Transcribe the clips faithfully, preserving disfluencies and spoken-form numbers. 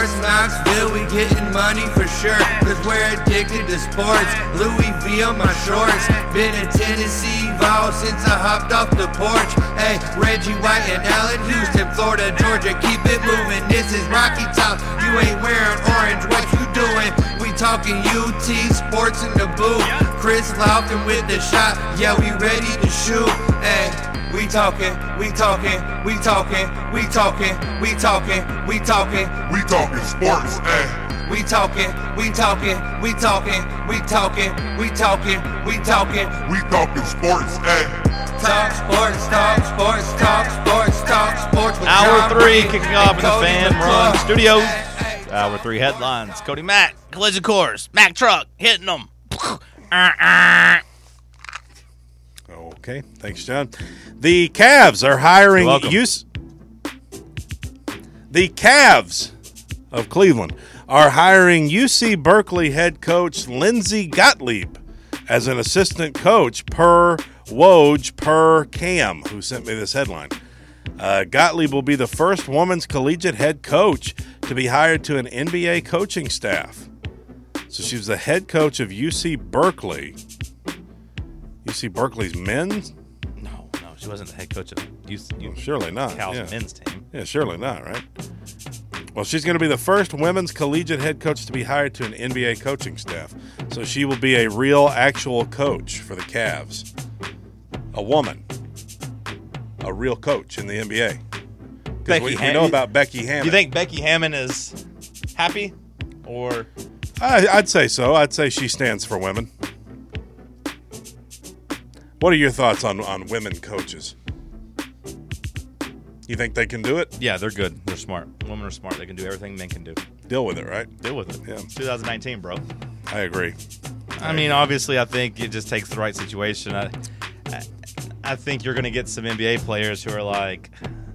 sports, Knoxville, we getting money for sure. Cause we're addicted to sports. Louis V on my shorts. Been in Tennessee Vols since I hopped off the porch. Hey, Reggie White and Allen Houston, Florida, Georgia, keep it moving. This is Rocky Top. You ain't wearing orange, what you doing? We talking U T sports in the booth. Chris Laufin with the shot. Yeah, we ready to shoot. Hey. We talking, we talking, we talking, we talking, we talking, we talking, we talking sports, eh? We talking, we talking, we talking, we talking, we talking, we talking, we talking sports, eh? Talk sports, talk sports, talk sports, talk sports. Hour three kicking off in the Fan Run Studios. Hour three headlines. Cody Mack, collision course, Mack truck hitting them. Okay, thanks, John. The Cavs are hiring use. The Cavs of Cleveland are hiring U C Berkeley head coach Lindsey Gottlieb as an assistant coach per Woj per Cam, who sent me this headline. Uh, Gottlieb will be the first women's collegiate head coach to be hired to an N B A coaching staff. So she was the head coach of U C Berkeley. U C Berkeley's men's? No, no, she wasn't the head coach of U C. Well, surely not. Cal's yeah. men's team. Yeah, surely not, right? Well, she's going to be the first women's collegiate head coach to be hired to an N B A coaching staff. So she will be a real, actual coach for the Cavs. A woman. A real coach in the N B A. Because we, we know about Becky Hammon. Do you think Becky Hammon is happy? Or I, I'd say so. I'd say she stands for women. What are your thoughts on, on women coaches? You think they can do it? Yeah, they're good. They're smart. Women are smart. They can do everything men can do. Deal with it, right? Deal with it. Yeah. twenty nineteen, bro. I agree. I, I mean, agree. Obviously, I think it just takes the right situation. I, I, I think you're going to get some N B A players who are like,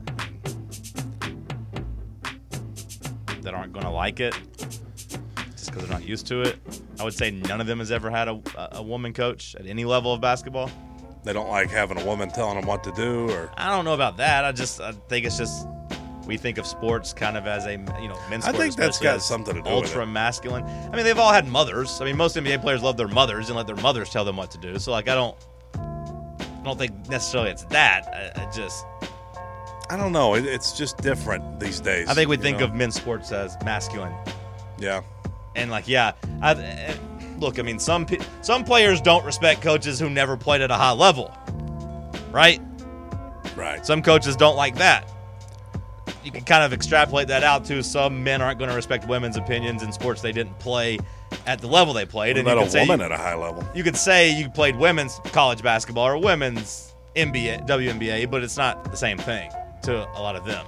that aren't going to like it just because they're not used to it. I would say none of them has ever had a, a woman coach at any level of basketball. They don't like having a woman telling them what to do, or I don't know about that. I just I think it's just we think of sports kind of as a you know men's sport. I think that's got something to do with it. Ultra masculine. I mean, they've all had mothers. I mean, most N B A players love their mothers and let their mothers tell them what to do. So like, I don't, I don't think necessarily it's that. I, I just, I don't know. It, it's just different these days. I think we think know? of men's sports as masculine. Yeah. And like, yeah, I, look, I mean, some some players don't respect coaches who never played at a high level, right? Right. Some coaches don't like that. You can kind of extrapolate that out to some men aren't going to respect women's opinions in sports they didn't play at the level they played. What and about you a could say woman you, at a high level? You could say you played women's college basketball or women's N B A, W N B A, but it's not the same thing to a lot of them.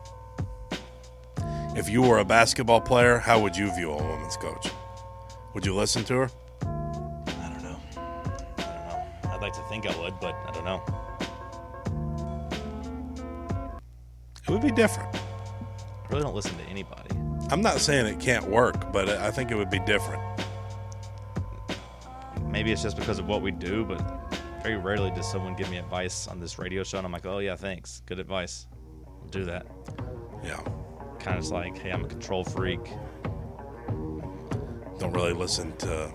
If you were a basketball player, how would you view a women's coach? Would you listen to her? I don't know. I don't know. I'd like to think I would, but I don't know. It would be different. I really don't listen to anybody. I'm not saying it can't work, but I think it would be different. Maybe it's just because of what we do, but very rarely does someone give me advice on this radio show, and I'm like, oh, yeah, thanks. Good advice. I'll do that. Yeah. Kind of just like, hey, I'm a control freak. Don't really listen to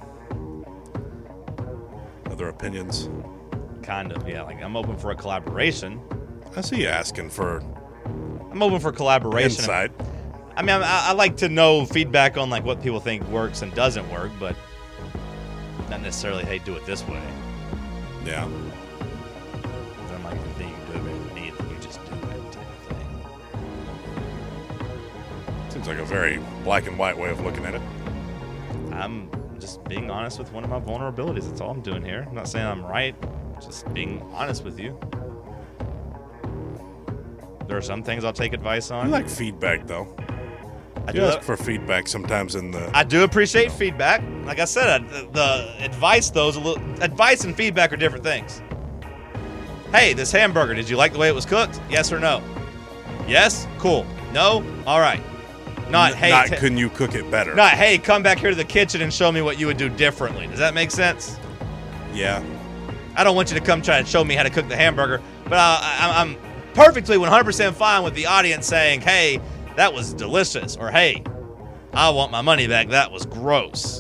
other opinions. Kind of, yeah. Like, I'm open for a collaboration. I see you asking for I'm open for collaboration. Insight. I mean, I, I like to know feedback on like what people think works and doesn't work, but not necessarily, hey, do it this way. Yeah. But I'm like, if you do it better than me, then you just do it type of thing. Seems like a very black and white way of looking at it. I'm just being honest with one of my vulnerabilities. That's all I'm doing here. I'm not saying I'm right. Just being honest with you. There are some things I'll take advice on. You like feedback, though. I you do ask for feedback sometimes in the. I do appreciate feedback. Like I said, I, the advice though is a little. Advice and feedback are different things. Hey, this hamburger, did you like the way it was cooked? Yes or no? Yes? Cool. No? All right. Not, N- hey. Not, T- can you cook it better? Not, hey, come back here to the kitchen and show me what you would do differently. Does that make sense? Yeah. I don't want you to come try to show me how to cook the hamburger, but uh, I, I'm perfectly one hundred percent fine with the audience saying, hey, that was delicious, or hey, I want my money back. That was gross.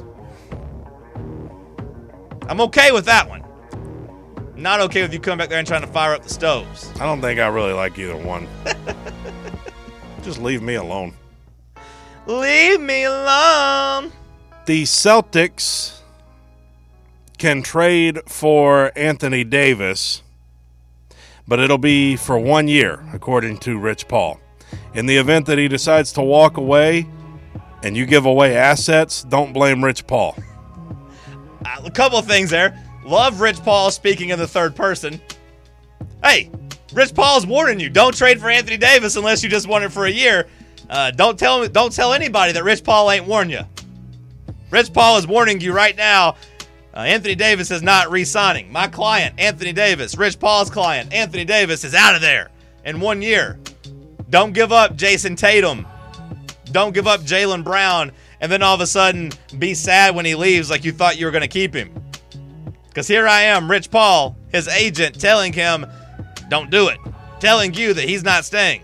I'm okay with that one. Not okay with you coming back there and trying to fire up the stoves. I don't think I really like either one. Just leave me alone. Leave me alone. The Celtics can trade for Anthony Davis, but it'll be for one year, according to Rich Paul. In the event that he decides to walk away and you give away assets, don't blame Rich Paul. A couple of things there. Love Rich Paul speaking in the third person. Hey, Rich Paul's warning you. Don't trade for Anthony Davis unless you just want it for a year. Uh, don't tell don't tell anybody that Rich Paul ain't warned you. Rich Paul is warning you right now. Uh, Anthony Davis is not re-signing. My client, Anthony Davis, Rich Paul's client, Anthony Davis, is out of there in one year. Don't give up Jason Tatum. Don't give up Jaylen Brown, and then all of a sudden be sad when he leaves like you thought you were going to keep him. Because here I am, Rich Paul, his agent, telling him, don't do it. Telling you that he's not staying.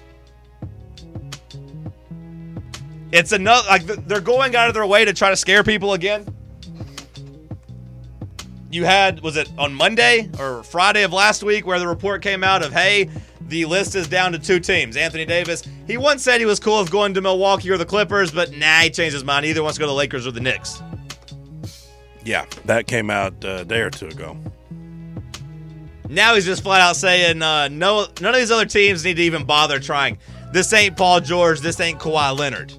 It's another, like, they're going out of their way to try to scare people again. You had, was it on Monday or Friday of last week where the report came out of, hey, the list is down to two teams. Anthony Davis, he once said he was cool with going to Milwaukee or the Clippers, but nah, he changed his mind. He either wants to go to the Lakers or the Knicks. Yeah, that came out a day or two ago. Now he's just flat out saying, uh, no, none of these other teams need to even bother trying. This ain't Paul George. This ain't Kawhi Leonard.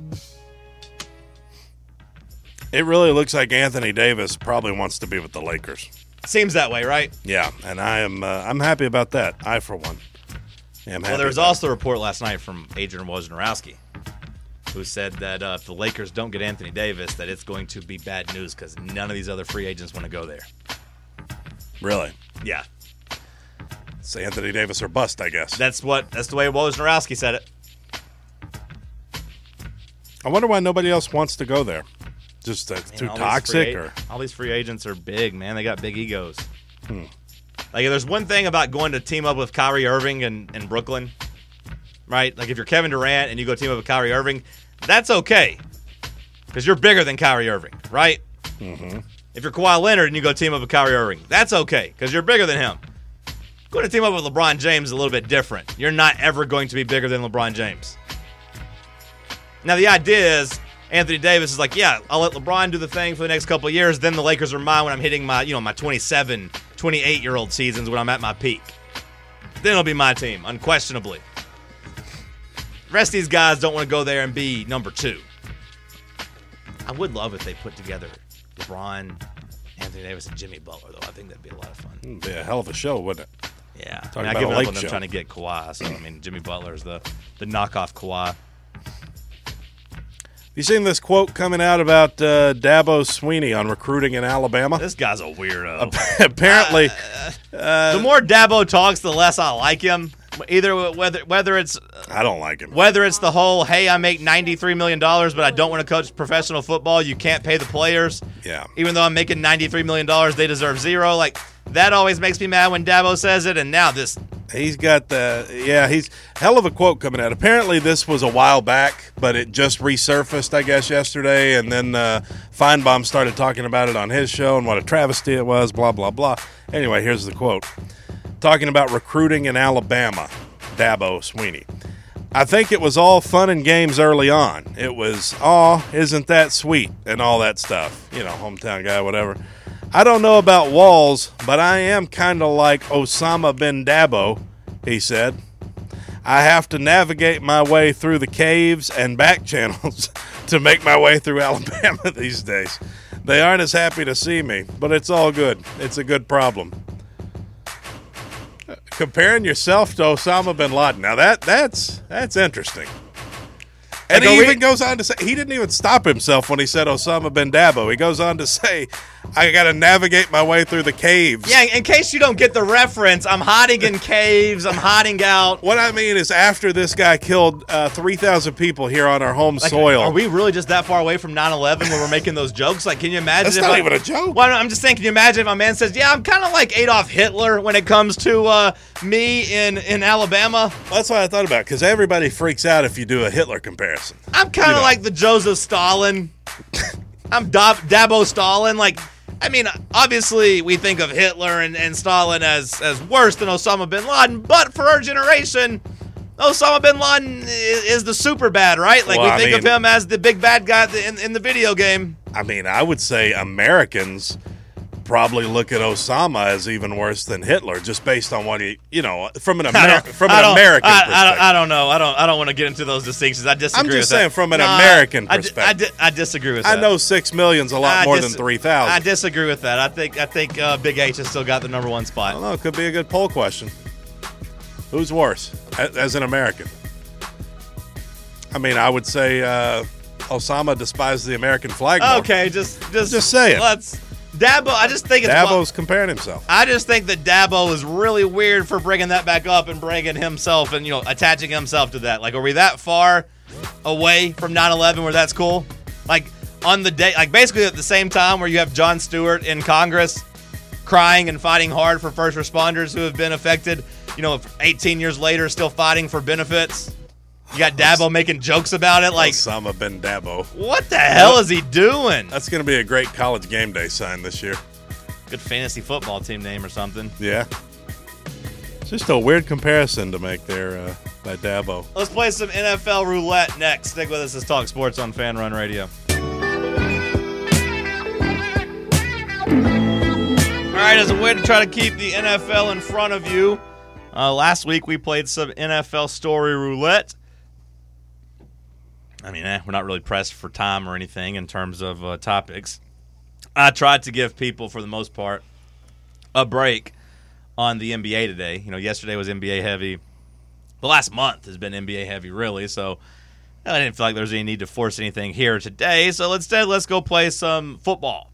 It really looks like Anthony Davis probably wants to be with the Lakers. Seems that way, right? Yeah, and I am uh, I'm happy about that. I, for one, am happy. Well, there was about also a report last night from Adrian Wojnarowski, who said that uh, if the Lakers don't get Anthony Davis, that it's going to be bad news because none of these other free agents want to go there. Really? Yeah. It's Anthony Davis or bust, I guess. That's what. That's the way Wojnarowski said it. I wonder why nobody else wants to go there. Just uh, Man, too all toxic, these free, or all these free agents are big, man. They got big egos. Hmm. Like, there's one thing about going to team up with Kyrie Irving in, in Brooklyn, right? Like, if you're Kevin Durant and you go team up with Kyrie Irving, that's okay because you're bigger than Kyrie Irving, right? Mm-hmm. If you're Kawhi Leonard and you go team up with Kyrie Irving, that's okay because you're bigger than him. Going to team up with LeBron James is a little bit different. You're not ever going to be bigger than LeBron James. Now, the idea is Anthony Davis is like, yeah, I'll let LeBron do the thing for the next couple of years. Then the Lakers are mine when I'm hitting my, you know, my twenty-seven, twenty-eight-year-old seasons when I'm at my peak. Then it'll be my team, unquestionably. The rest of these guys don't want to go there and be number two. I would love if they put together LeBron, Anthony Davis, and Jimmy Butler, though. I think that'd be a lot of fun. it'd be a hell of a show, wouldn't it? Yeah. Talking I, mean, I about give a up lake on them show. trying to get Kawhi. So, I mean, Jimmy Butler's the, the knockoff Kawhi. You seen this quote coming out about uh, Dabo Sweeney on recruiting in Alabama? This guy's a weirdo. Apparently, Uh, the more Dabo talks, the less I like him. Either whether whether it's I don't like him. whether it's the whole, hey, I make ninety-three million dollars, but I don't want to coach professional football. You can't pay the players. Yeah. Even though I'm making ninety-three million dollars, they deserve zero. Like, that always makes me mad when Dabo says it. And now this. He's got the, yeah, he's hell of a quote coming out. Apparently this was a while back, but it just resurfaced, I guess, yesterday. And then uh, Feinbaum started talking about it on his show and what a travesty it was, blah, blah, blah. Anyway, here's the quote. Talking about recruiting in Alabama, Dabo Sweeney. I think it was all fun and games early on. It was, oh, isn't that sweet, and all that stuff. You know, hometown guy, whatever. I don't know about walls, but I am kind of like Osama bin Dabo, he said. I have to navigate my way through the caves and back channels to make my way through Alabama these days. They aren't as happy to see me, but it's all good. It's a good problem. Comparing yourself to Osama bin Laden. Now, that that's that's interesting. And Like, he are we- even goes on to say, he didn't even stop himself when he said Osama bin Dabo. He goes on to say, I got to navigate my way through the caves. Yeah, in case you don't get the reference, I'm hiding in caves. I'm hiding out. What I mean is after this guy killed uh, three thousand people here on our home Like, soil. Are we really just that far away from nine eleven when we're making those jokes? Like, can you imagine? That's if not I, even a joke. Well, I'm just saying, can you imagine if my man says, yeah, I'm kind of like Adolf Hitler when it comes to uh, me in, in Alabama? That's what I thought about, because everybody freaks out if you do a Hitler comparison. I'm kind of You know. like the Joseph Stalin. I'm Dab- Dabo Stalin. Like, I mean, obviously we think of Hitler and, and Stalin as, as worse than Osama bin Laden, but for our generation, Osama bin Laden is, is the super bad, right? Like, Well, we I think of mean- him as the big bad guy in, in the video game. I mean, I would say Americans probably look at Osama as even worse than Hitler, just based on what he, you know, from an I Amer- don't- from I an don't- American I, perspective. I, don't, I don't know. I don't. I don't want to get into those distinctions. I disagree. I'm just with saying that. from an No, American I, I, di- perspective. I, disagree with I that. know six million's a lot I more dis- than three I thousand. disagree with that. I think. I think uh, Big H has still got the number one I spot. don't know. It could be a good poll question. Who's worse a- as an American? I mean, I would say uh, Osama despises the American flag more. Okay, just just Just say it. Let's Dabo. I just think it's. Dabo's comparing himself. I just think that Dabo is really weird for bringing that back up and bringing himself and, you know, attaching himself to that. Like, are we that far away from nine eleven where that's cool? Like, on the day, like, basically at the same time where you have Jon Stewart in Congress crying and fighting hard for first responders who have been affected, you know, eighteen years later still fighting for benefits. You got Dabo making jokes about it. Like, Osama bin Dabo. what the hell is he doing? That's going to be a great college game day sign this year. Good fantasy football team name or something. Yeah. It's just a weird comparison to make there uh, by Dabo. Let's play some N F L roulette next. Stick with us. Let's talk sports on Fan Run Radio. All right, as a way to try to keep the N F L in front of you, uh, last week we played some N F L story roulette. I mean, eh, we're not really pressed for time or anything in terms of uh, topics. I tried to give people, for the most part, a break on the N B A today. You know, yesterday was N B A heavy. The last month has been N B A heavy, really, so I didn't feel like there was any need to force anything here today. So instead, let's go play some football.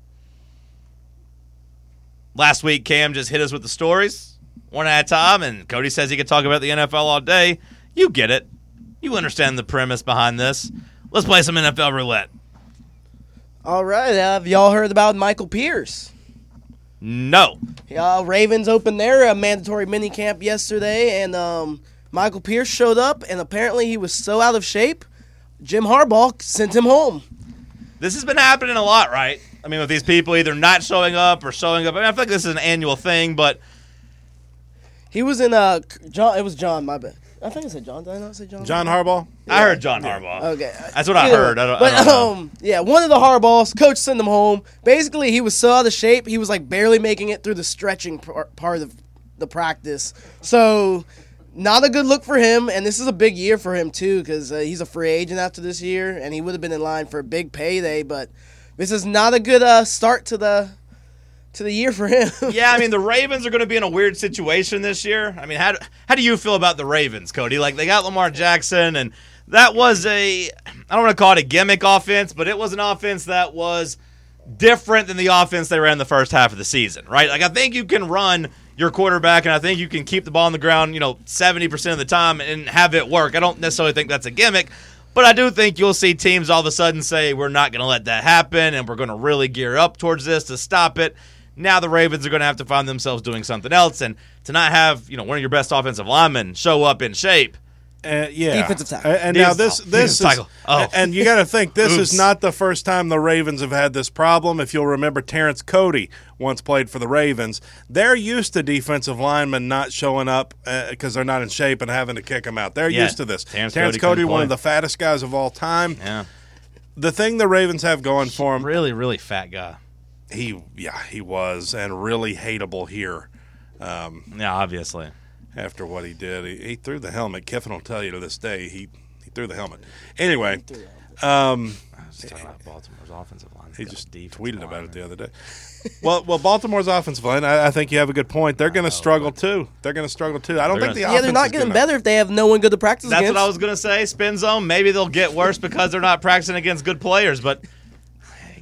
Last week, Cam just hit us with the stories, one at a time, and Cody says he could talk about the N F L all day. You get it. You understand the premise behind this. Let's play some N F L roulette. All right, have y'all heard about Michael Pierce? No. Uh, Ravens opened their uh, mandatory minicamp yesterday, and um, Michael Pierce showed up, and apparently he was so out of shape, Jim Harbaugh sent him home. This has been happening a lot, right? I mean, with these people either not showing up or showing up. I mean, I feel like this is an annual thing, but He was in uh, John. It was John. My bad. I think I said John. Did I not say John? John Harbaugh? I heard John Harbaugh. Okay, That's what I Either heard. way. I don't, but I don't know. um, yeah, one of the Harbaughs, coach sent him home. Basically, he was so out of shape, he was like barely making it through the stretching par- part of the practice. So, not a good look for him. And this is a big year for him too, because uh, he's a free agent after this year, and he would have been in line for a big payday. But this is not a good uh, start to the to the year for him. Yeah, I mean, the Ravens are going to be in a weird situation this year. I mean, how do, how do you feel about the Ravens, Cody? Like, they got Lamar Jackson, and that was a, I don't want to call it a gimmick offense, but it was an offense that was different than the offense they ran the first half of the season, right? Like, I think you can run your quarterback, and I think you can keep the ball on the ground, you know, seventy percent of the time and have it work. I don't necessarily think that's a gimmick, but I do think you'll see teams all of a sudden say, we're not going to let that happen, and we're going to really gear up towards this to stop it. Now the Ravens are going to have to find themselves doing something else, and to not have, you know, one of your best offensive linemen show up in shape. Uh, yeah. Defensive tackle. And, and now this Defensive- this is, defensive tackle. Oh. and you got to think this Oops. is not the first time the Ravens have had this problem. If you'll remember, Terrence Cody once played for the Ravens. They're used to defensive linemen not showing up because they're not in shape and having to kick them out. They're Yeah. used to this. Terrence Terrence, Cody Cody, couldn't one play. of the fattest guys of all time. Yeah. The thing the Ravens have going for him, Really, really fat guy. he yeah he was, and really hateable here. Um, Yeah, obviously. after what he did. He, he threw the helmet. Kiffin will tell you to this day he, he threw the helmet. Anyway, um, I was talking about Baltimore's offensive line. he just defensive tweeted line, about it man. the other day. well, well, Baltimore's offensive line, I, I think you have a good point. They're going to struggle too. They're going to struggle too. I don't They're think the gonna- yeah, offense they're not is getting gonna- better if they have no one good to practice That's against. what I was going to say. Spin zone. Maybe they'll get worse because they're not practicing against good players, but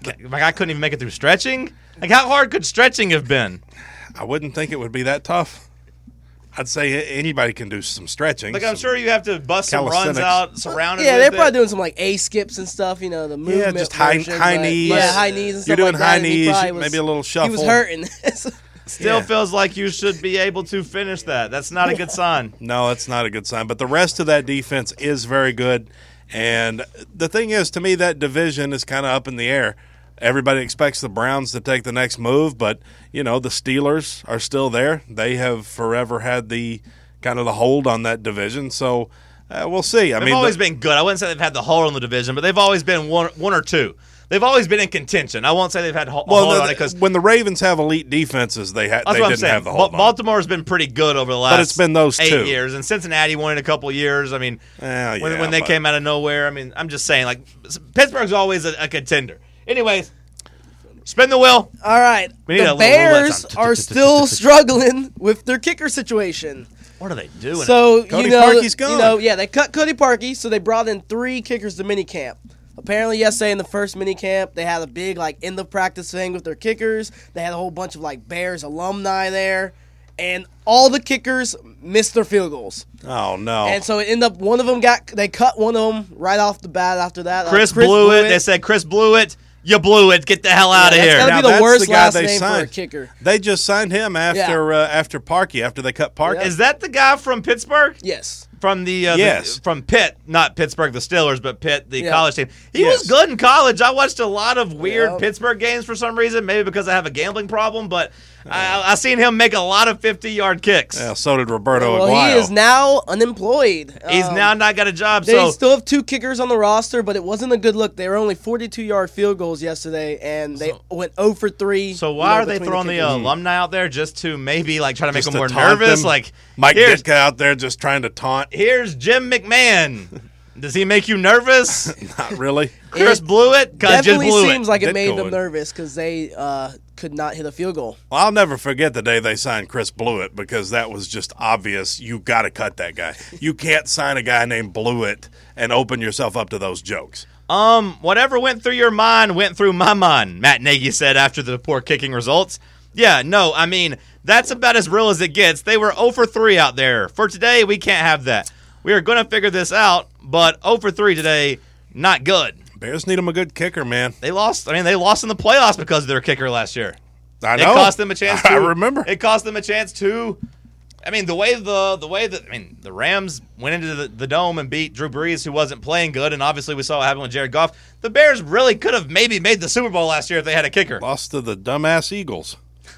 my guy couldn't even make it through stretching. Like, how hard could stretching have been? I wouldn't think it would be that tough. I'd say anybody can do some stretching. Like, I'm some- sure you have to bust some runs calisthenics. out surrounded Yeah, with they're it. probably doing some like A skips and stuff. You know, the movement. just high- version, high but- knees. Yeah, high knees and stuff You're doing like that, high and he knees, probably was- maybe a little He was shuffle. hurting. Still Yeah. feels like you should be able to finish that. That's not a good sign. No, that's not a good sign. But the rest of that defense is very good. And the thing is, to me, that division is kind of up in the air. Everybody expects the Browns to take the next move, but, you know, the Steelers are still there. They have forever had the kind of the hold on that division. So uh, we'll see. I They've mean, always the- been good. I wouldn't say they've had the hold on the division, but they've always been one, one or two. They've always been in contention. I won't say they've had ho- a well, hold the- on it because when the Ravens have elite defenses, they, ha- that's they what I'm didn't saying. have the Ba- hold on. Baltimore's been pretty good over the last it's been those eight two. years, and Cincinnati won in a couple years. I mean, Well, when, yeah, when they but- came out of nowhere, I mean, I'm just saying, like, Pittsburgh's always a, a contender. Anyways, spin the wheel. All right, We need a the little roulette Bears sound. are still struggling with their kicker situation. What are they doing? So Cody you know, Parkey's gone. you know, yeah, they cut Cody Parkey, so they brought in three kickers to minicamp. Apparently, yesterday in the first minicamp, they had a big like end of practice thing with their kickers. They had a whole bunch of like Bears alumni there, and all the kickers missed their field goals. Oh, no. And so it ended up one of them got they cut one of them right off the bat after that. Uh, Chris, blew it. They said Chris blew it. You blew it. Get the hell out of that's here. gotta Now, be the that's worst the guy last they name for a signed. kicker. They just signed him after uh, after Parkey, after they cut Parkey. Yeah. Is that the guy from Pittsburgh? Yes. From the, uh, Yes. the from Pitt, not Pittsburgh, the Steelers, but Pitt, the Yeah. college team. He Yes. was good in college. I watched a lot of weird Yeah. Pittsburgh games for some reason, maybe because I have a gambling problem. But I, I seen him make a lot of fifty-yard kicks. Yeah, so did Roberto Well, Aguayo. he is now unemployed. He's Um, now not got a job. They So still have two kickers on the roster, but it wasn't a good look. They were only forty-two-yard field goals yesterday, and they went zero for three. So you why know, are they between throwing the, kickers. uh, alumni out there just to maybe like try to make Just them more to taunt nervous? them. Like Mike here's, Ditka out there just trying to taunt. here's Jim McMahon. Does he make you nervous? Not really. Chris It blew it because just Definitely blew seems it. like it Ditko made them would. nervous because they uh, could not hit a field goal. Well, I'll never forget the day they signed Chris Blewett because that was just obvious. You got to cut that guy. You can't sign a guy named Blewett and open yourself up to those jokes. Um, whatever went through your mind went through my mind, Matt Nagy said after the poor kicking results. Yeah, no, I mean, that's about as real as it gets. They were zero for three out there. For today, we can't have that. We are going to figure this out, but zero for three today, not good. Bears need him a good kicker, man. They lost. I mean, they lost in the playoffs because of their kicker last year. I It know. cost them a chance to. I remember. It cost them a chance to. I mean, the way the the way that I mean, the Rams went into the, the dome and beat Drew Brees, who wasn't playing good, and obviously we saw what happened with Jared Goff. The Bears really could have maybe made the Super Bowl last year if they had a kicker. Lost to the dumbass Eagles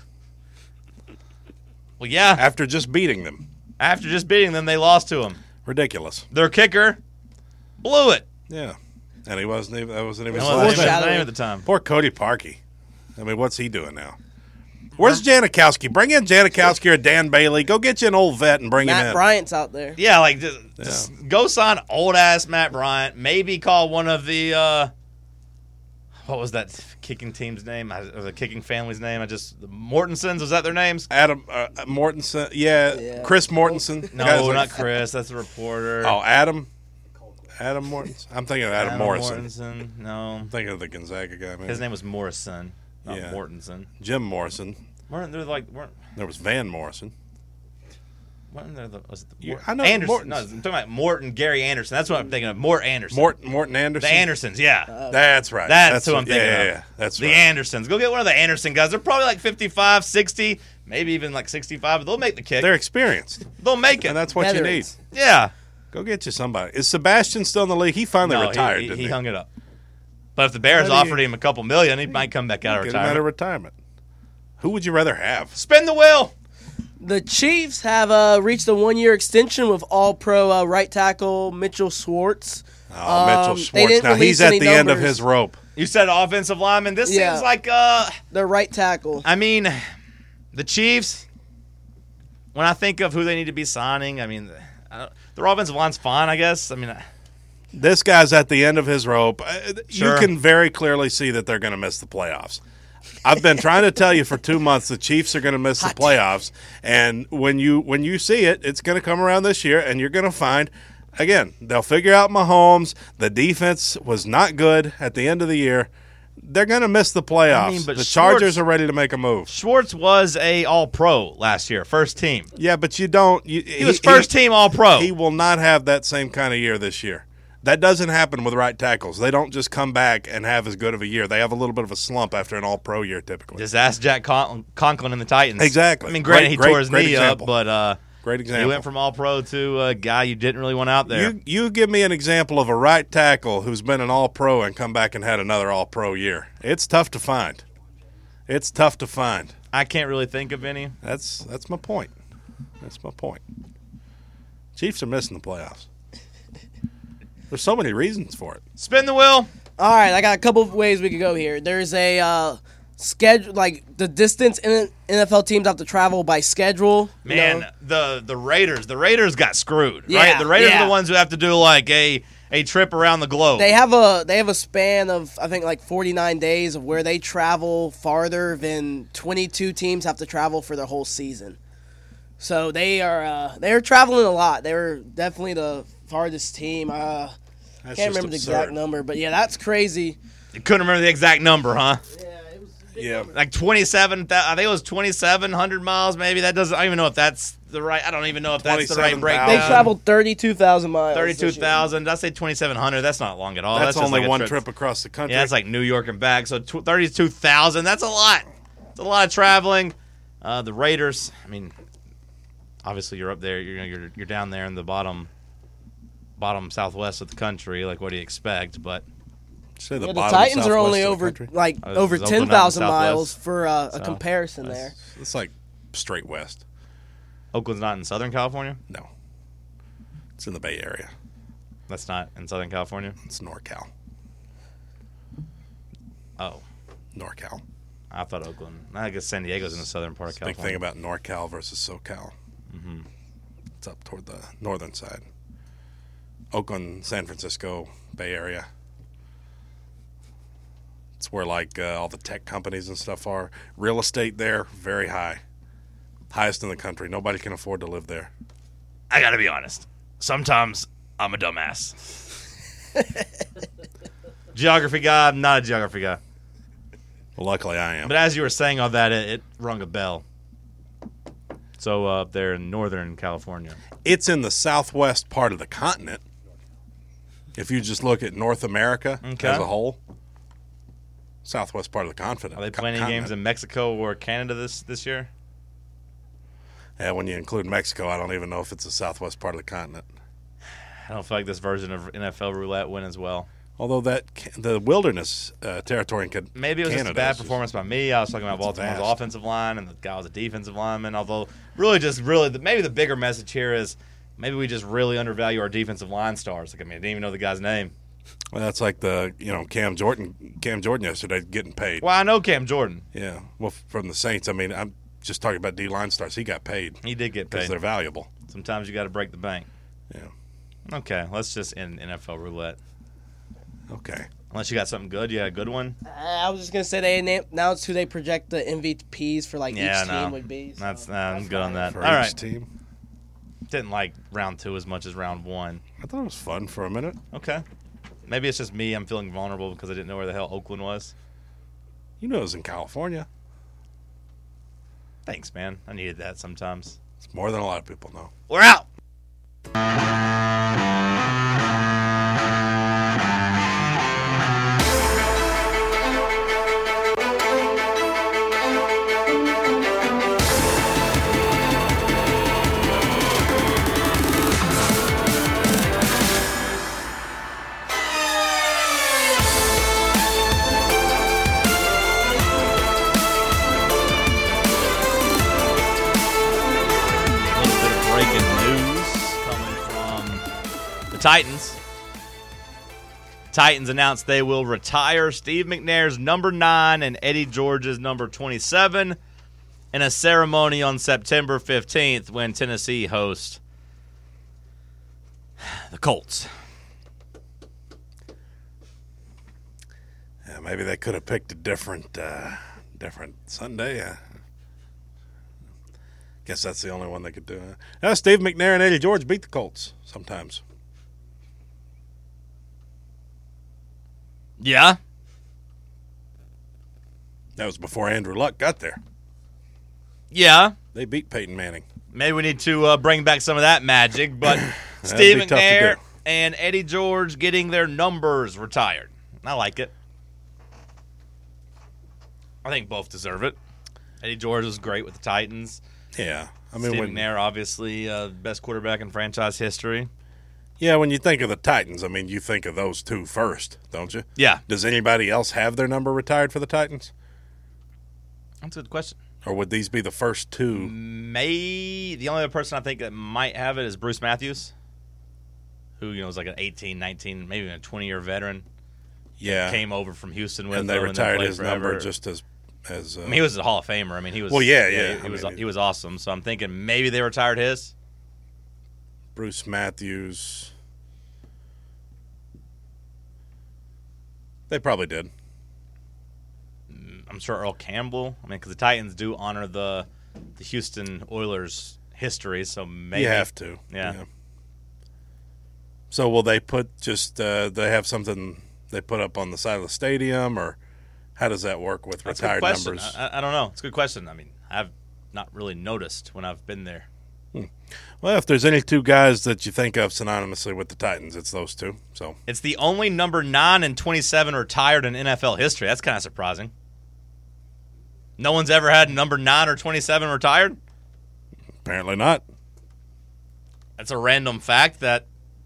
Well, yeah. after just beating them. After just beating them, they lost to him. Ridiculous. Their kicker blew it. Yeah. And he wasn't even, that wasn't even That his wasn't last even his name. name at the time. Poor Cody Parkey. I mean, what's he doing now? Where's Janikowski? Bring in Janikowski or Dan Bailey. Go get you an old vet and bring him Matt in. Bryant's out there. Yeah, like just, just go sign old ass Matt Bryant. Maybe call one of the uh, what was that kicking team's name? I, or the kicking family's name? I just the Mortensons. Was that their names? Adam uh, Mortensen. Yeah, Yeah. Chris Mortensen. No, Guys like- not Chris. That's the reporter. Oh, Adam. Adam Mortensen. I'm thinking of Adam, Adam Morrison. Mortensen. No, I'm thinking of the Gonzaga guy. Man. his name was Morrison, not Yeah. Mortensen. Jim Morrison. Weren't there like weren't There was Van Morrison. weren't there the was it the, You- Mort- I know Anderson? Morton's. No, I'm talking about Morton Gary Anderson. That's what I'm thinking of. Mort Anderson. Mort Morton Anderson. The Andersons. Yeah. That's right. That's, who I'm yeah, thinking yeah, of. Yeah, that's the right. Andersons. Go get one of the Anderson guys. They're probably like fifty-five, sixty, maybe even like sixty-five, but they'll make the kick. They're experienced, they'll make it. and that's what Veterans. you need. yeah. Go get you somebody. Is Sebastian still in the league? He finally No, retired, he, he, didn't he he? hung it up. But if the Bears How do you- offered him a couple million, he might come back out of Get him out of retirement. retirement. Who would you rather have? Spin the wheel. The Chiefs have uh, reached a one-year extension with All-Pro uh, right tackle Mitchell Schwartz. Oh, Um, Mitchell they Schwartz. didn't Now release he's at any the end of numbers. his rope. You said offensive lineman. This Yeah. seems like, uh, Their right tackle. I mean, the Chiefs, when I think of who they need to be signing, I mean, I don't, their offensive line's fine, I guess. I mean, I- This guy's at the end of his rope. Uh, Sure. You can very clearly see that they're going to miss the playoffs. I've been trying to tell you for two months the Chiefs are going to miss the playoffs, and when you when you see it, it's going to come around this year, and you're going to find, again, they'll figure out Mahomes. The defense was not good at the end of the year. They're going to miss the playoffs. I mean, but the Schwartz- Chargers are ready to make a move. Schwartz was a All-Pro last year, first team. Yeah, but you don't. You, He was first team All-Pro. He will not have that same kind of year this year. That doesn't happen with right tackles. They don't just come back and have as good of a year. They have a little bit of a slump after an All-Pro year, typically. Just ask Jack Con- Conklin and the Titans. Exactly. I mean, granted, Great- he great- tore his great knee example. up, but uh, Great example. he went from All-Pro to a guy you didn't really want out there. You you give me an example of a right tackle who's been an All-Pro and come back and had another All-Pro year. It's tough to find. It's tough to find. I can't really think of any. That's that's my point. That's my point. Chiefs are missing the playoffs. There's so many reasons for it. Spin the wheel. All right, I got a couple of ways we could go here. There's a uh, schedule, like the distance N F L teams have to travel by schedule. you Man, know? the the Raiders, the Raiders got screwed, right? Yeah, The Raiders yeah. are the ones who have to do like a a trip around the globe. They have a they have a span of I think like forty-nine days of where they travel farther than twenty-two teams have to travel for their whole season. So they are uh, they're traveling a lot. They were definitely the farthest team. Uh, That's can't just remember the absurd. exact number, but yeah, that's crazy. You couldn't remember the exact number, huh? Yeah, it was Yeah. Like twenty-seven. I think it was twenty-seven hundred miles. Maybe that doesn't. I don't even know if that's the right. I don't even know if that's the right twenty-seven breakdown. They thousand. traveled thirty-two thousand miles. this Thirty-two year. thousand. Did I say twenty-seven hundred? That's not long at all. That's, just only like a one trip. trip across the country. Yeah, that's like New York and back. So tw- thirty-two thousand. That's a lot. It's a lot of traveling. Uh, the Raiders. I mean, obviously you're up there. You're you're you're down there in the bottom, bottom southwest of the country. Like, what do you expect? But Say the Yeah, the bottom Titans are southwest only of the over country. like Oh, over it's Oakland out in ten thousand the miles southwest. for uh, a So, comparison there. that's- It's like straight west. Oakland's not in Southern California. No, it's in the Bay Area. That's not in Southern California. It's NorCal. Oh, NorCal. I thought Oakland. I guess San Diego's in the southern part of Big California. thing about NorCal versus SoCal. Mm-hmm. It's up toward the northern side. Oakland, San Francisco, Bay Area. It's where like uh, all the tech companies and stuff are. Real estate there, very high. Highest in the country. Nobody can afford to live there. I gotta be honest. Sometimes I'm a dumbass. Geography guy, I'm not a geography guy. Well, luckily I am. But as you were saying all that, it, it rung a bell. So uh, up there in Northern California. It's in the southwest part of the continent. If you just look at North America Okay. as a whole, southwest part of the continent. Are they playing any games in Mexico or Canada this, this year? Yeah, when you include Mexico, I don't even know if it's the southwest part of the continent. I don't feel like this version of N F L roulette went as well. Although that the wilderness uh, territory in Ca- Maybe it was Canada just a bad is performance by me. I was talking about It's Baltimore's vast. offensive line, and the guy was a defensive lineman. Although, really, just really, the, maybe the bigger message here is maybe we just really undervalue our defensive line stars. Like, I mean, I didn't even know the guy's name. Well, that's like the you know Cam Jordan, Cam Jordan yesterday getting paid. Well, I know Cam Jordan. Yeah, well from the Saints. I mean, I'm just talking about D line stars. He got paid He did get because paid. they're valuable. Sometimes you got to break the bank. Yeah. Okay, let's just end N F L roulette. Okay. Unless you got something good, you got a good one. Uh, I was just gonna say they na- announced who they project the M V Ps for like Yeah, each no. team would be. so That's nah, I'm good on that. For All each right, team, didn't like round two as much as round one. I thought it was fun for a minute. Okay, maybe it's just me. I'm feeling vulnerable because I didn't know where the hell Oakland was. You know, it was in California. Thanks, man. I needed that sometimes. It's more than a lot of people know. We're out. A little bit of breaking news coming from the Titans. Titans announced they will retire Steve McNair's number nine and Eddie George's number twenty-seven in a ceremony on September fifteenth when Tennessee hosts the Colts. Yeah, maybe they could have picked a different, uh, different Sunday. Uh, guess that's the only one they could do. Uh, Steve McNair and Eddie George beat the Colts sometimes. Yeah. That was before Andrew Luck got there. Yeah. They beat Peyton Manning. Maybe we need to uh, bring back some of that magic, but Steve McNair and Eddie George getting their numbers retired. I like it. I think both deserve it. Eddie George was great with the Titans. Yeah. I mean, Steve when, McNair, obviously, uh, best quarterback in franchise history. Yeah, when you think of the Titans, I mean, you think of those two first, don't you? Yeah. Does anybody else have their number retired for the Titans? That's a good question. Or would these be the first two? May the only other person I think that might have it is Bruce Matthews, who you know was like an eighteen, nineteen, maybe even a twenty-year veteran. Yeah. Came over from Houston with and they them retired played his forever. number just as as. Uh, I mean, he was a Hall of Famer. I mean, he was. Well, yeah, yeah. He, he I was. mean, he was awesome. So I'm thinking maybe they retired his. Bruce Matthews. They probably did. I'm sure Earl Campbell. I mean, because the Titans do honor the the Houston Oilers history, so maybe You have to. Yeah. yeah. So will they put just uh, they have something they put up on the side of the stadium, or how does that work with That's a good retired question. numbers? I, I don't know. It's a good question. I mean, I've not really noticed when I've been there. Well, if there's any two guys that you think of synonymously with the Titans, it's those two. So It's the only number nine and twenty-seven retired in N F L history. That's kind of surprising. No one's ever had number nine or twenty-seven retired? apparently not. That's a random fact that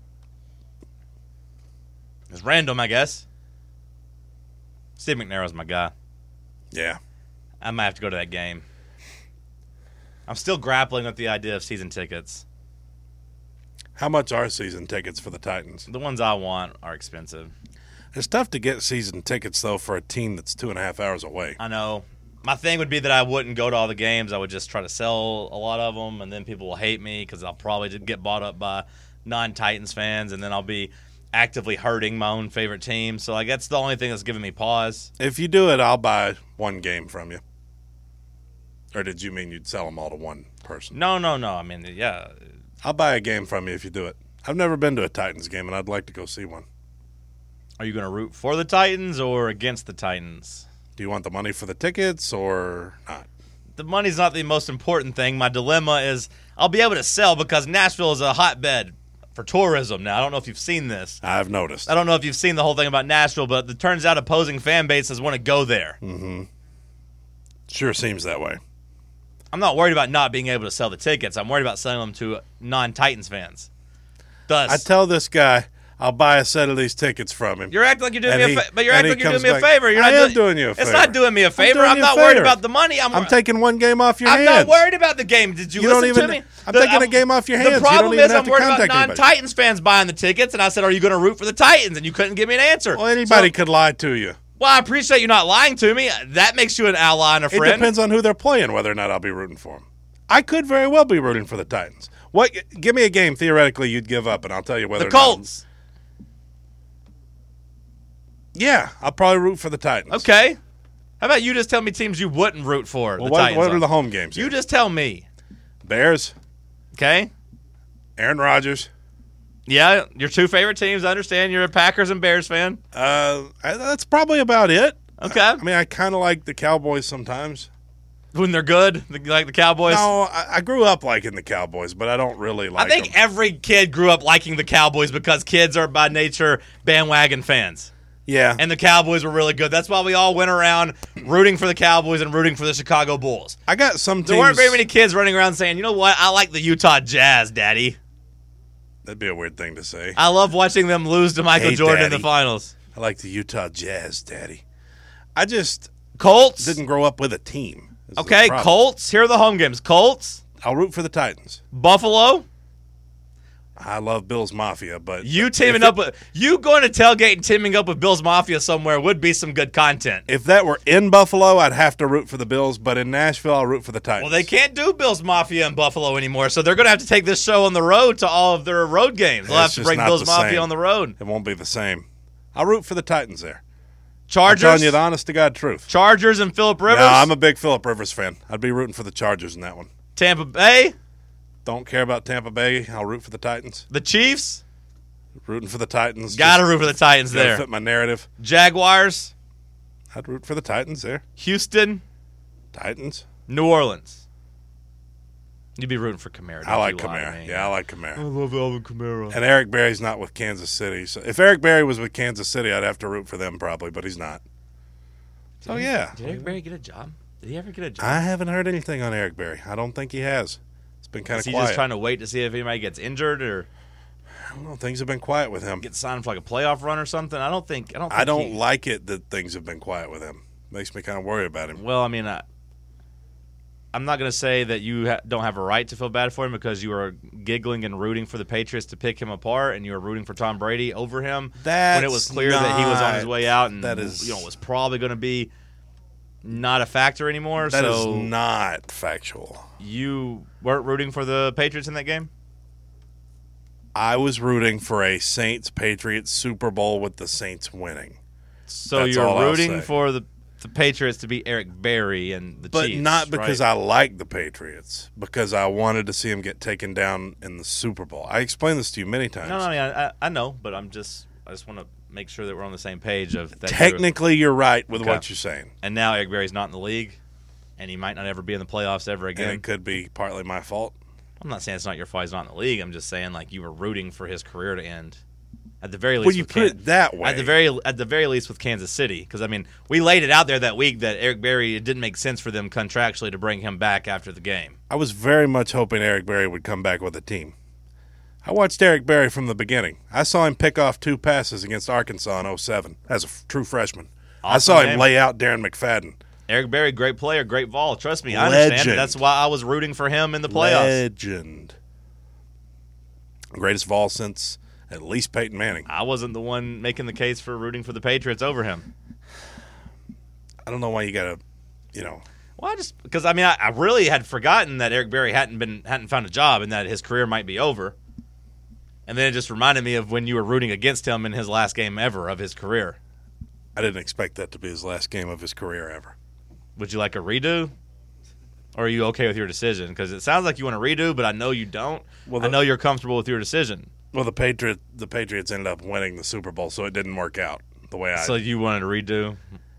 is random, I guess. Steve McNair was my guy. Yeah. I might have to go to that game. I'm still grappling with the idea of season tickets. How much are season tickets for the Titans? The ones I want are expensive. It's tough to get season tickets, though, for a team that's two and a half hours away. I know. My thing would be that I wouldn't go to all the games. I would just try to sell a lot of them, and then people will hate me because I'll probably just get bought up by non-Titans fans, and then I'll be actively hurting my own favorite team. So like that's the only thing that's giving me pause. If you do it, I'll buy one game from you. Or did you mean you'd sell them all to one person? No, no, no. I mean, yeah. I'll buy a game from you if you do it. I've never been to a Titans game, and I'd like to go see one. Are you going to root for the Titans or against the Titans? Do you want the money for the tickets or not? The money's not the most important thing. My dilemma is I'll be able to sell because Nashville is a hotbed for tourism now. I don't know if you've seen this. I've noticed. I don't know if you've seen the whole thing about Nashville, but it turns out opposing fan bases want to go there. Mm-hmm. Sure seems that way. I'm not worried about not being able to sell the tickets. I'm worried about selling them to non-Titans fans. Thus, I tell this guy I'll buy a set of these tickets from him. you're acting like you're doing And me he- a fa- but you're and acting he like you're doing me comes a back, favor. You're I not am doing you a It's favor. not doing me a favor. doing I'm you a not worried favor. about the money. I'm, I'm taking one game off your I'm hands. not worried about the game. Did you, You don't listen even- to me? I'm The- taking a game off your hands. The You don't problem even is have I'm to worried about contact anybody. non-Titans fans buying the tickets, and I said, are you going to root for the Titans? And you couldn't give me an answer. Well, anybody So- could lie to you. well, I appreciate you not lying to me. That makes you an ally and a It friend. depends on who they're playing, whether or not I'll be rooting for them. I could very well be rooting for the Titans. What? Give me a game theoretically you'd give up, and I'll tell you whether The or not- Colts. Yeah, I'll probably root for the Titans. Okay. How about you just tell me teams you wouldn't root for? Well, the what, Titans what are on? the home games? You here? just tell me. Bears, Okay. Aaron Rodgers. Yeah, your two favorite teams. I understand you're a Packers and Bears fan. Uh, I- that's probably about it. Okay. I mean, I kind of like the Cowboys sometimes. When they're good, the- like the Cowboys. No, I, I grew up liking the Cowboys, but I don't really like I think them. every kid grew up liking the Cowboys because kids are by nature bandwagon fans. Yeah, And the Cowboys were really good. That's why we all went around rooting for the Cowboys and rooting for the Chicago Bulls. I got some teams. There weren't very many kids running around saying, you know what, I like the Utah Jazz, Daddy. That'd be a weird thing to say. I love watching them lose to Michael Hey, Jordan in Daddy. the finals. I like the Utah Jazz, Daddy. I just Colts. didn't grow up with a team. is the Okay, problem. Colts. Here are the home games. Colts, I'll root for the Titans. Buffalo. I love Bills Mafia, but You if teaming it- up with you going to tailgate and teaming up with Bills Mafia somewhere would be some good content. If that were in Buffalo, I'd have to root for the Bills, but in Nashville, I'll root for the Titans. Well, they can't do Bills Mafia in Buffalo anymore, so they're going to have to take this show on the road to all of their road games. They'll It's have to just bring not Bills the Mafia same. on the road. It won't be the same. I'll root for the Titans there. I'm Chargers, telling you the honest to God truth. Chargers and Phillip Rivers. No, I'm a big Phillip Rivers fan. I'd be rooting for the Chargers in that one. Tampa Bay, Don't care about Tampa Bay. I'll root for the Titans. the Chiefs. Rooting for the Titans. Got to Just root for the Titans gotta there. fit my narrative. Jaguars. I'd root for the Titans there. Houston, Titans. New Orleans. You'd be rooting for Kamara. I don't like you lie to Kamara. me. Yeah, I like Kamara. I love Alvin Kamara. And Eric Berry's not with Kansas City. So if Eric Berry was with Kansas City, I'd have to root for them probably, but he's not. So, yeah. Did Eric Berry get a job? Did he ever get a job? I haven't heard anything on Eric Berry. I don't think he has. It's been kind Is of he quiet. just trying to wait to see if anybody gets injured or I don't know. Things have been quiet with him. get signed for like a playoff run or something? I don't think. I don't. Think I don't he- like it that things have been quiet with him. Makes me kind of worried about him. Well, I mean, I, I'm not going to say that you ha- don't have a right to feel bad for him because you were giggling and rooting for the Patriots to pick him apart, and you were rooting for Tom Brady over him That's when it was clear that he was on his not- way out, and that is- you know was probably going to be not a factor anymore. That is so not factual. you weren't rooting for the Patriots in that game. I was rooting for a Saints-Patriots Super Bowl with the Saints winning. So That's you're all I'll rooting say. for the the Patriots to beat Eric Berry and the But Chiefs, not because right? I like the Patriots, because I wanted to see him get taken down in the Super Bowl. I explained this to you many times. No, no, I, mean, I, I know, but I'm just I just want to make sure that we're on the same page of that. you're- Technically, you're right with Okay. what you're saying. And now Eric Berry's not in the league, and he might not ever be in the playoffs ever And again. it could be partly my fault. I'm not saying it's not your fault he's not in the league. I'm just saying like you were rooting for his career to end. At the very least, Well, you with put Kan- it that way. At the very at the very least with Kansas City, because I mean we laid it out there that week that Eric Berry it didn't make sense for them contractually to bring him back after the game. I was very much hoping Eric Berry would come back with a team. I watched Eric Berry from the beginning. I saw him pick off two passes against Arkansas in oh seven as a f- true freshman. I Awesome saw him game. lay out Darren McFadden. Eric Berry, great player, great ball. Trust me, I understand. Legend. That's why I was rooting for him in the playoffs. Legend. Greatest Vol since at least Peyton Manning. I wasn't the one making the case for rooting for the Patriots over him. I don't know why you got to, you know. Well, I just because I mean I, I really had forgotten that Eric Berry hadn't been hadn't found a job and that his career might be over. And then it just reminded me of when you were rooting against him in his last game ever of his career. I didn't expect that to be his last game of his career ever. Would you like a redo? Or are you okay with your decision? Because it sounds like you want a redo, but I know you don't. Well, I the- know you're comfortable with your decision. Well, the Patriot, the Patriots ended up winning the Super Bowl, so it didn't work out the way I. So you wanted a redo?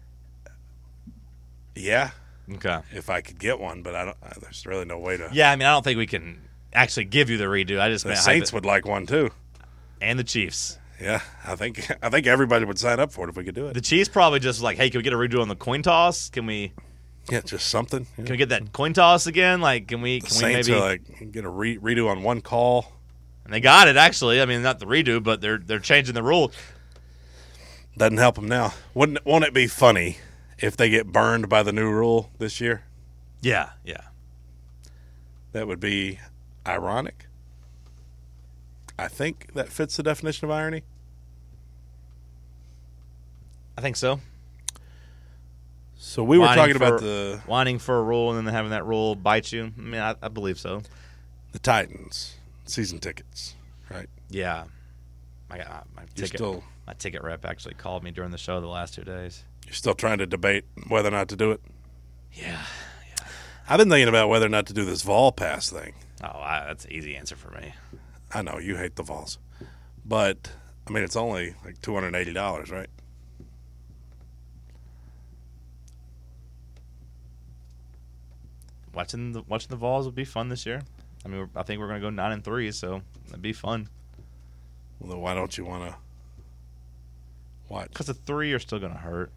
yeah, Okay. if I could get one, but I don't. I, there's really no way to. Yeah, I mean, I don't think we can actually give you the redo. I just the meant Saints hypo- would like one too. and the Chiefs. Yeah, I think I think everybody would sign up for it if we could do it. The Chiefs probably just like, hey, can we get a redo on the coin toss? Can we Yeah, just something. Yeah. can we get that coin toss again? Like, can we The can we Saints maybe? are like get a re- redo on one call. And they got it actually. I mean, not the redo, but they're they're changing the rule. Doesn't help them now. Wouldn't won't it be funny if they get burned by the new rule this year? Yeah, yeah. That would be ironic. I think that fits the definition of irony. I think so. So we were Whining talking for- about the Whining for a rule and then having that rule bite you. I mean, I, I believe so. the Titans season tickets, right? Yeah. I got uh, my You're ticket. still My ticket rep actually called me during the show the last two days. you're still trying to debate whether or not to do it. Yeah. I've been thinking about whether or not to do this Vol Pass thing. Oh, I, that's an easy answer for me. I know you hate the Vols, but I mean it's only like two hundred eighty dollars, right? Watching the watching the Vols would be fun this year. I mean, we're, I think we're going to go nine and three, so it'd be fun. Well, then why don't you want to watch? Because the three are still going to hurt.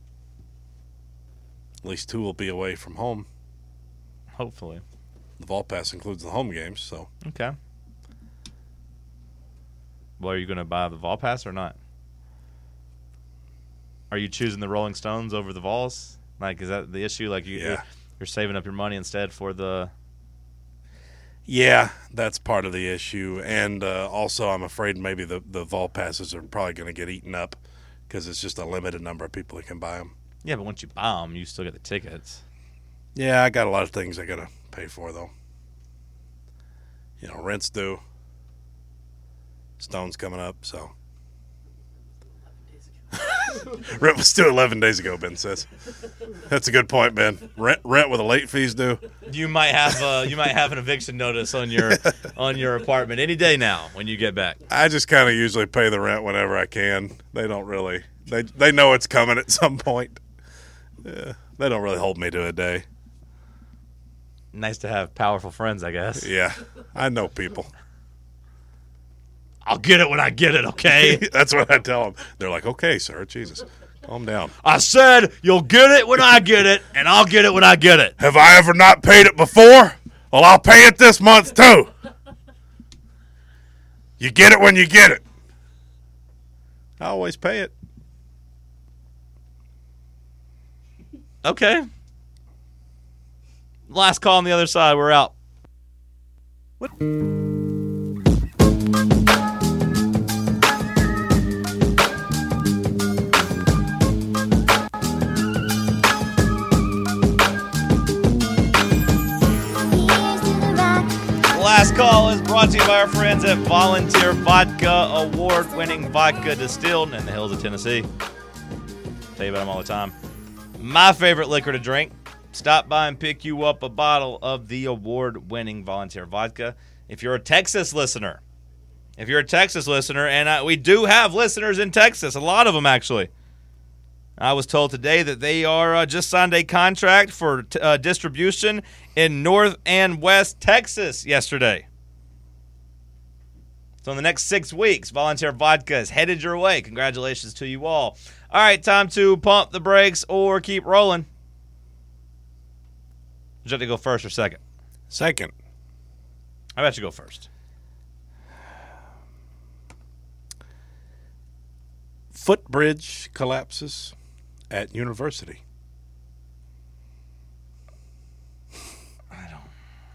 At least two will be away from home. Hopefully. The Vol Pass includes the home games, so Okay. Well, are you going to buy the Vol Pass or not? Are you choosing the Rolling Stones over the Vols? Like, is that the issue? Like, you, Yeah. you're, you're saving up your money instead for the. yeah, that's part of the issue. And uh, also, I'm afraid maybe the the Vol Passes are probably going to get eaten up because it's just a limited number of people that can buy them. Yeah, but once you buy them, you still get the tickets. Yeah, I got a lot of things I got to pay for though. You know, rent's due. Stone's coming up, so. Rent was due eleven days ago, Ben says. That's a good point, Ben. Rent rent with a late fees due. You might have uh, you might have an eviction notice on your on your apartment any day now when you get back. I just kind of usually pay the rent whenever I can. They don't really. They they know it's coming at some point. Yeah, they don't really hold me to a day. Nice to have powerful friends, I guess. Yeah, I know people. I'll get it when I get it, okay? That's what I tell them. They're like, okay, sir, Jesus, calm down. I said you'll get it when I get it, and I'll get it when I get it. Have I ever not paid it before? Well, I'll pay it this month, too. You get it when you get it. I always pay it. Okay. Last call on the other side. We're out. What? Last call is brought to you by our friends at Volunteer Vodka, award-winning vodka distilled in the hills of Tennessee. Tell you about them all the time. My favorite liquor to drink. Stop by and pick you up a bottle of the award-winning Volunteer Vodka. If you're a Texas listener, if you're a Texas listener, and I, we do have listeners in Texas, a lot of them actually. I was told today that they are uh, just signed a contract for t- uh, distribution in North and West Texas yesterday. So in the next six weeks, Volunteer Vodka is headed your way. Congratulations to you all. All right, time to pump the brakes or keep rolling. Would you like to go first or second? Second. How about you go first? Footbridge collapses at university. I don't.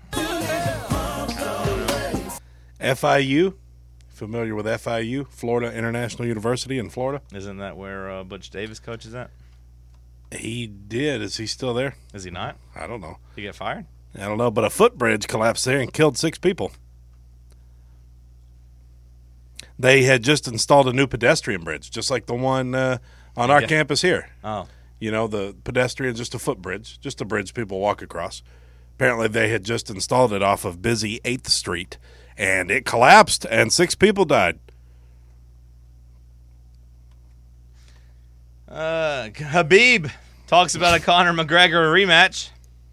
F I U. Familiar with F I U? Florida International University in Florida. Isn't that where uh, Butch Davis coaches at? He did. Is he still there? Is he not? I don't know. Did he get fired? I don't know, but a footbridge collapsed there and killed six people. They had just installed a new pedestrian bridge, just like the one uh, on our Okay. campus here. Oh. You know, the pedestrian, just a footbridge, just a bridge people walk across. Apparently, they had just installed it off of busy eighth Street, and it collapsed, and six people died. Uh, Habib talks about a Conor McGregor rematch.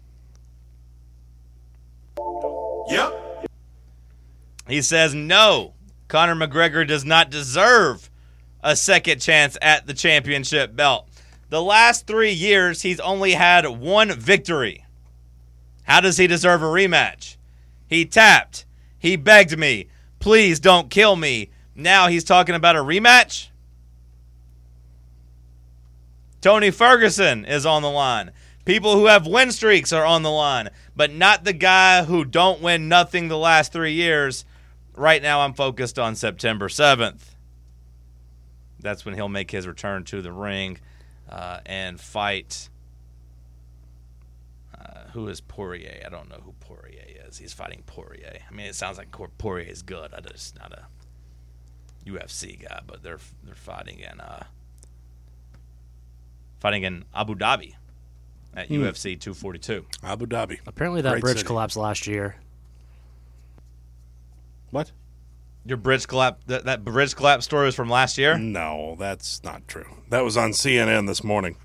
Yep. He says no, Conor McGregor does not deserve a second chance at the championship belt. The last three years, he's only had one victory. How does he deserve a rematch? He tapped. He begged me. Please don't kill me. Now he's talking about a rematch? Tony Ferguson is on the line. People who have win streaks are on the line, but not the guy who don't win nothing the last three years. Right now I'm focused on September seventh. That's when he'll make his return to the ring uh, and fight. Uh, who is Poirier? I don't know who Poirier is. He's fighting Poirier. I mean, it sounds like Poirier is good. I'm just not a U F C guy, but they're they're fighting in uh, fighting in Abu Dhabi at Hmm. U F C two forty-two. Abu Dhabi. Apparently that Great bridge city. collapsed last year. What? Your bridge collapse, that, that bridge collapse story was from last year? No, that's not true. That was on C N N this morning.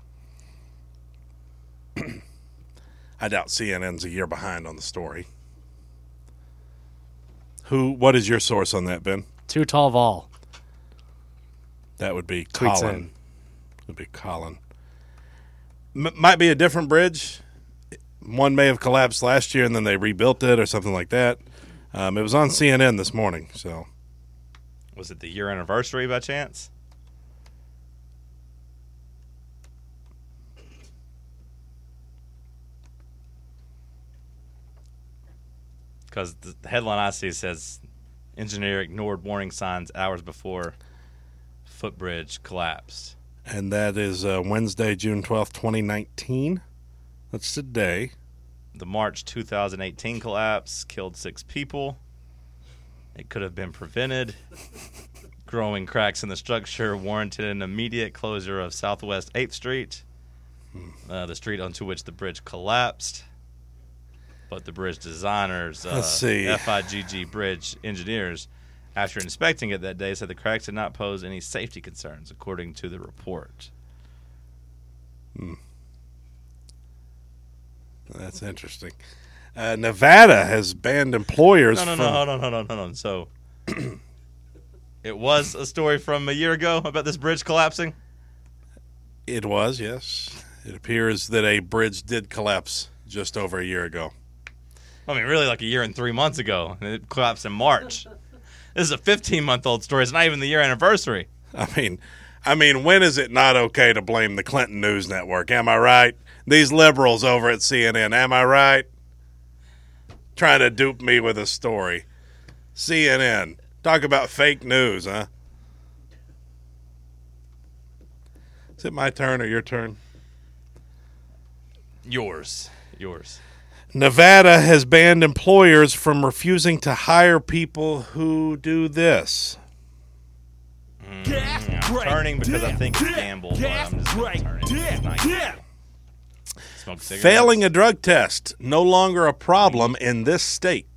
I doubt C N N's a year behind on the story. Who? What is your source on that, Ben? Too tall Vol. That would be Tweets Colin. in. Would be Colin. M- might be a different bridge. One may have collapsed last year and then they rebuilt it or something like that. Um, it was on C N N this morning, so Was it the year anniversary by chance? Because the headline I see says engineer ignored warning signs hours before footbridge collapsed. and that is uh, Wednesday, June twelfth, twenty nineteen. That's today. The March two thousand eighteen collapse killed six people. It could have been prevented. Growing cracks in the structure warranted an immediate closure of Southwest eighth Street, uh, the street onto which the bridge collapsed. But the bridge designers, uh, Let's see. F I G G Bridge engineers, after inspecting it that day, said the cracks did not pose any safety concerns, according to the report. That's interesting. Uh, Nevada has banned employers No, no, from... no, hold on, hold on, hold on. So, it was a story from a year ago about this bridge collapsing? It was, yes. It appears that a bridge did collapse just over a year ago. I mean, really like a year and three months ago. And it collapsed in March. This is a fifteen-month-old story. It's not even the year anniversary. I mean, I mean, when is it not okay to blame the Clinton News Network? Am I right? These liberals over at C N N, am I right? Trying to dupe me with a story. C N N. Talk about fake news, huh? Is it my turn or your turn? Yours. Yours. Nevada has banned employers from refusing to hire people who do this. Mm, I'm turning because I think it's gamble, but I'm just going to turn it. It's not gamble. Smoke cigarettes. Failing a drug test, no longer a problem in this state.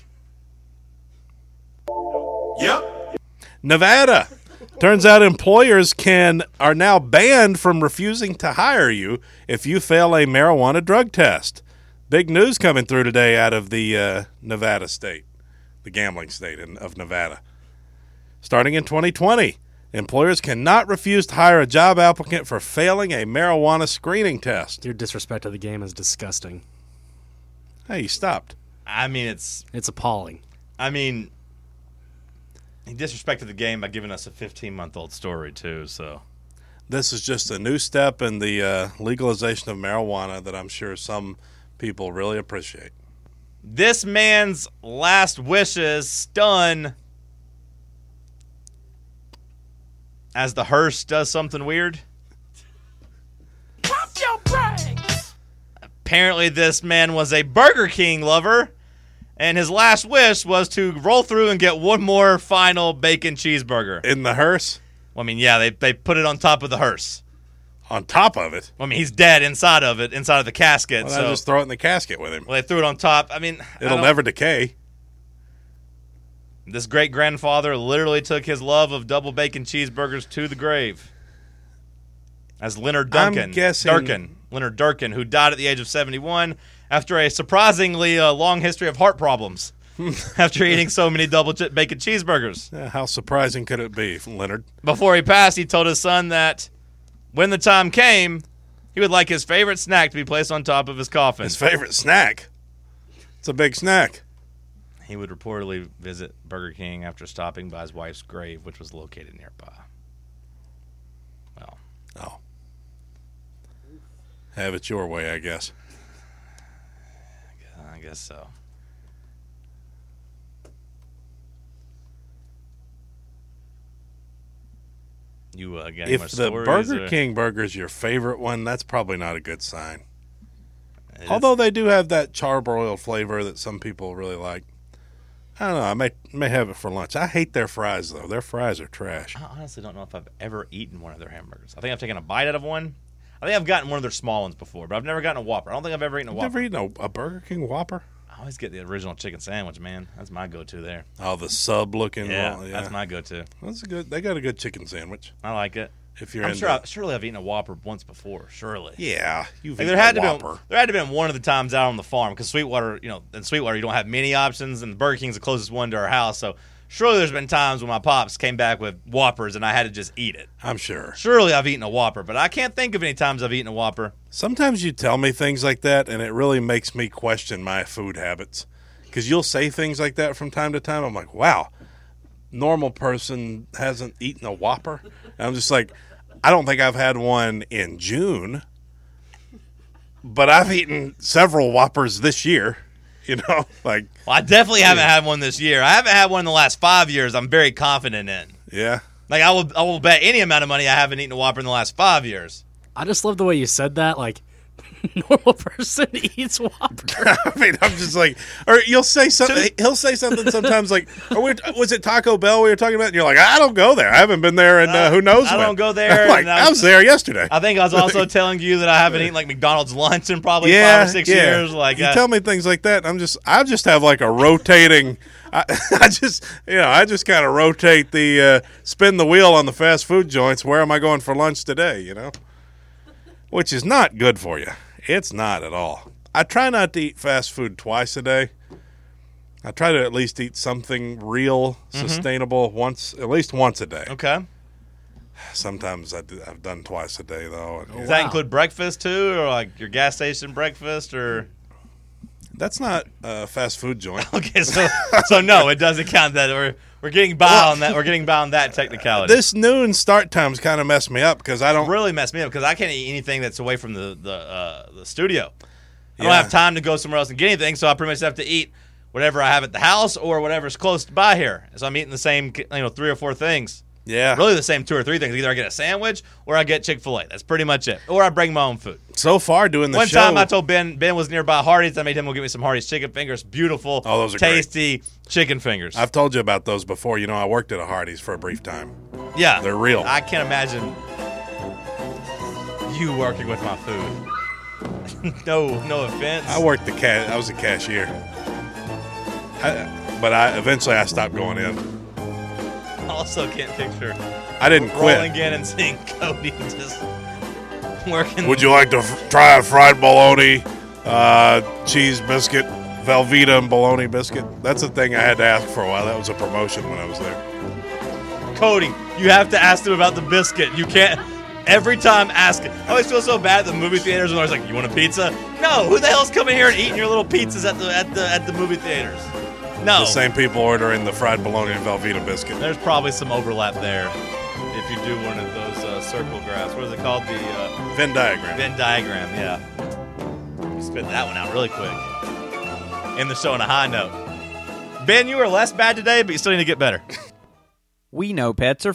Yep. Nevada. Turns out employers can are now banned from refusing to hire you if you fail a marijuana drug test. Big news coming through today out of the uh, Nevada state, the gambling state in, of Nevada. Starting in twenty twenty, employers cannot refuse to hire a job applicant for failing a marijuana screening test. Your disrespect of the game is disgusting. Hey, you stopped. I mean, it's. It's appalling. I mean, he disrespected the game by giving us a fifteen-month-old story, too, so. This is just a new step in the uh, legalization of marijuana that I'm sure some people really appreciate. This man's last wishes stun as the hearse does something weird. Pop your brakes. Apparently, this man was a Burger King lover, and his last wish was to roll through and get one more final bacon cheeseburger. In the hearse? Well, I mean, yeah, they they put it on top of the hearse. On top of it? I mean, he's dead inside of it, inside of the casket. Well, so I just throw it in the casket with him. well, they threw it on top. I mean, I It'll don't- never decay. This great grandfather literally took his love of double bacon cheeseburgers to the grave. As Leonard I'm Duncan, guessing- Durkin, Leonard Durkin, who died at the age of seventy-one after a surprisingly uh, long history of heart problems after eating so many double ch- bacon cheeseburgers. Yeah, how surprising could it be, Leonard? Before he passed, he told his son that when the time came, he would like his favorite snack to be placed on top of his coffin. His favorite snack? It's a big snack. He would reportedly visit Burger King after stopping by his wife's grave, which was located nearby. Well, Oh. Have it your way, I guess. I guess so. You uh, got any more If the stories, Burger or- King burger is your favorite one, that's probably not a good sign. It is- Although they do have that charbroiled flavor that some people really like. I don't know. I may may have it for lunch. I hate their fries, though. Their fries are trash. I honestly don't know if I've ever eaten one of their hamburgers. I think I've taken a bite out of one. I think I've gotten one of their small ones before, but I've never gotten a Whopper. I don't think I've ever eaten a Whopper. Never eaten a, a Burger King Whopper? I always get the original chicken sandwich, man. That's my go-to there. Oh, the sub looking. Yeah, one, that's my go-to. That's a good. They got a good chicken sandwich. I like it. If you're I'm into, sure. I, surely I've eaten a Whopper once before. Surely. yeah, you've Like, eaten there had a to Whopper. be there had to been one of the times out on the farm because Sweetwater, you know, in Sweetwater you don't have many options, and Burger King's the closest one to our house. So surely there's been times when my pops came back with Whoppers and I had to just eat it. I'm sure. Surely I've eaten a Whopper, but I can't think of any times I've eaten a Whopper. Sometimes you tell me things like that, and it really makes me question my food habits. Because you'll say things like that from time to time. I'm like, wow, normal person hasn't eaten a Whopper. And I'm just like, I don't think I've had one in June, but I've eaten several Whoppers this year. You know, like, Well, I definitely haven't had one this year. I haven't had one in the last five years. I'm very confident in. yeah. Like I will, I will bet any amount of money I haven't eaten a Whopper in the last five years. I just love the way you said that. Like, normal person eats Whopper. I mean, I'm just like, or you'll say something. He'll say something sometimes like, "Are we, was it Taco Bell we were talking about?" And you're like, "I don't go there. I haven't been there, and uh, who knows?" I when." don't go there, I'm like, and I I was there yesterday. I think I was also telling you that I haven't eaten like McDonald's lunch in probably yeah, five or six yeah. years. Like you uh, tell me things like that. I'm just, I just have like a rotating. I, I just, you know, I just kind of rotate the, uh, spin the wheel on the fast food joints. Where am I going for lunch today? You know, which is not good for you. It's not at all. I try not to eat fast food twice a day. I try to at least eat something real, Mm-hmm. sustainable once, at least once a day. Okay. Sometimes I do, I've done twice a day though. Does that include breakfast too, or like your gas station breakfast, or? That's not a fast food joint. Okay, so so no, it doesn't count. That we're we're getting by Well- on that. We're getting by on that technicality. This noon start times kind of messed me up because I don't. really messed me up because I can't eat anything that's away from the the uh, the studio. I don't Yeah. have time to go somewhere else and get anything, so I pretty much have to eat whatever I have at the house or whatever's close by here. So I'm eating the same, you know, three or four things. Yeah. Really, the same two or three things. Either I get a sandwich or I get Chick-fil-A. That's pretty much it. Or I bring my own food. So far doing the One show. time I told Ben, Ben was nearby Hardee's. I made him go get me some Hardee's chicken fingers. Beautiful, Oh, those are great. tasty chicken fingers. I've told you about those before. You know, I worked at a Hardee's for a brief time. yeah, They're real. I can't imagine you working with my food. no, no offense. I worked the ca- I was a cashier. I, but I eventually I stopped going in. also can't picture I didn't rolling quit. in and seeing Cody just working. Would you like to f- try a fried bologna, uh, cheese biscuit, Velveeta and bologna biscuit? That's the thing I had to ask for a while. That was a promotion when I was there. Cody, you have to ask them about the biscuit. You can't every time ask it. I always feel so bad at the movie theaters when I was like, "You want a pizza?" No, who the hell's coming here and eating your little pizzas at the at the at the movie theaters? No. The same people ordering the fried bologna and Velveeta biscuit. There's probably some overlap there. If you do one of those uh, circle graphs, what is it called? The uh, Venn diagram. Venn diagram. Yeah. You spit that one out really quick. End the show on a high note. Ben, you were less bad today, but you still need to get better. We know pets are